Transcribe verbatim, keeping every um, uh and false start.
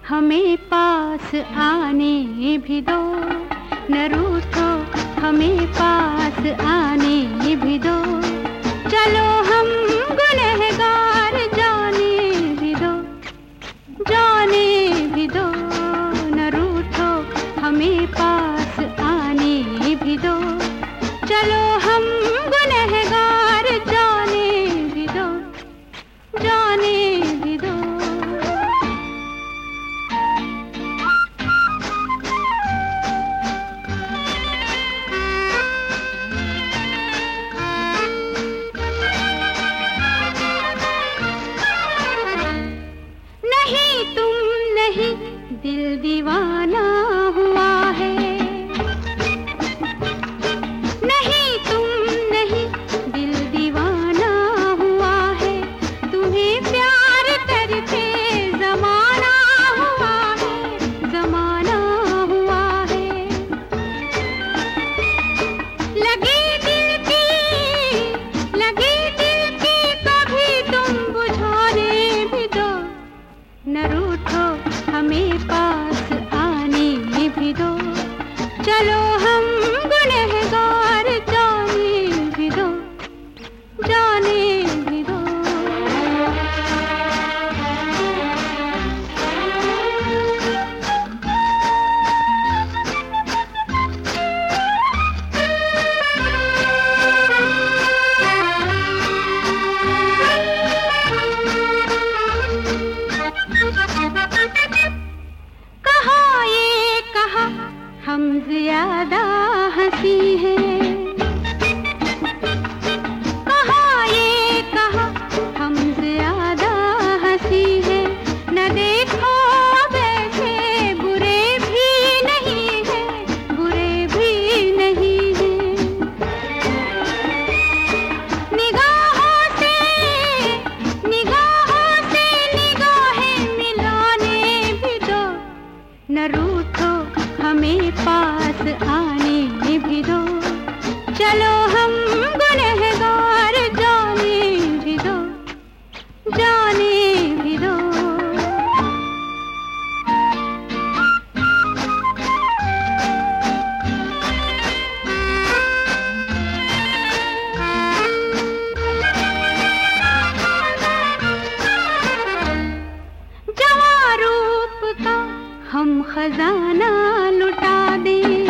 हमें पास आने भी दो, न रूठो हमें पास आने भी दो। चलो हम गुनहगार जाने भी दो, जाने भी दो, न रूठो हमें पास आने भी दो। चलो हम गुनहगार जाने भी दो, जाने भी दो। नहीं तुम नहीं दिल दीवाना हुआ है, नहीं तुम नहीं दिल दीवाना हुआ है। तुम्हें प्यार करके जमाना हुआ है, जमाना हुआ है। लगी दिल की, लगी दिल की कभी तुम बुझाने भी दो, न रूठो हमें पास आने भी दो। चलो हम गुनहगार जाने भी दो, जाने भी दो। कहा ये कहा हम ज्यादा हंसी हैं, कहा ये कहा हम ज्यादा हंसी हैं। न देखो वैसे बुरे भी नहीं हैं, बुरे भी नहीं हैं। निगाहों से निगाहों से निगाहें मिलाने भी दो, न रूठो हमें पास आने भी दो। चलो हम गुनहगार जाने भी दो, जाने भी दो। जवां रूप का हम खजाना लुटा दें,